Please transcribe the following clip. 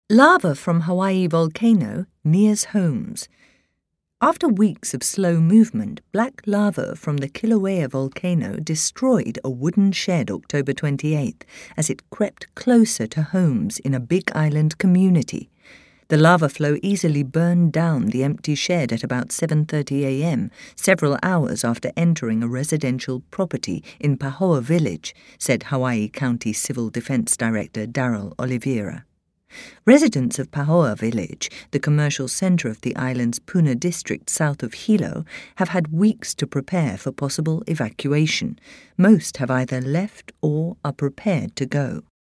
Lava from Hawaii volcano nears homes. After weeks of slow movement, black lava from the Kilauea volcano destroyed a wooden shed October 28th as it crept closer to homes in a Big Island community. The lava flow easily burned down the empty shed at about 7:30 a.m., several hours after entering a residential property in Pahoa Village, said Hawaii County Civil Defense Director Daryl Oliveira. Residents of Pahoa Village, the commercial center of the island's Puna district south of Hilo, have had weeks to prepare for possible evacuation. Most have either left or are prepared to go.